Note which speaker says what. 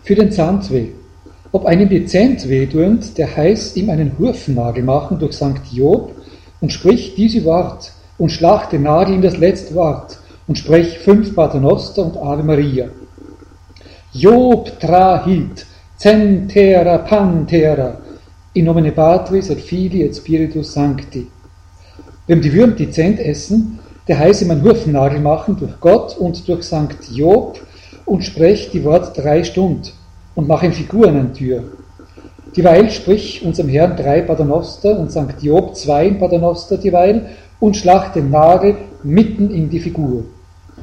Speaker 1: für den Zahntweh. Ob einem die Zähnt weh tut, der heißt ihm einen Hurfennagel machen durch Sankt Job und spricht diese Wort und schlag den Nagel in das letzte Wort und sprech 5 Paternoster und Ave Maria. Job trahit centera pantera in nomine Patris et Filii et Spiritus Sancti. Wenn die Würmer die Zähne essen, der heißt ihm einen Hurfennagel machen durch Gott und durch Sankt Job und sprecht die Wort 3 Stunden und mach ihm Figuren an Tür. Dieweil sprich unserem Herrn 3 Paternoster und Sankt Job 2 Paternoster dieweil und schlag den Nagel mitten in die Figur.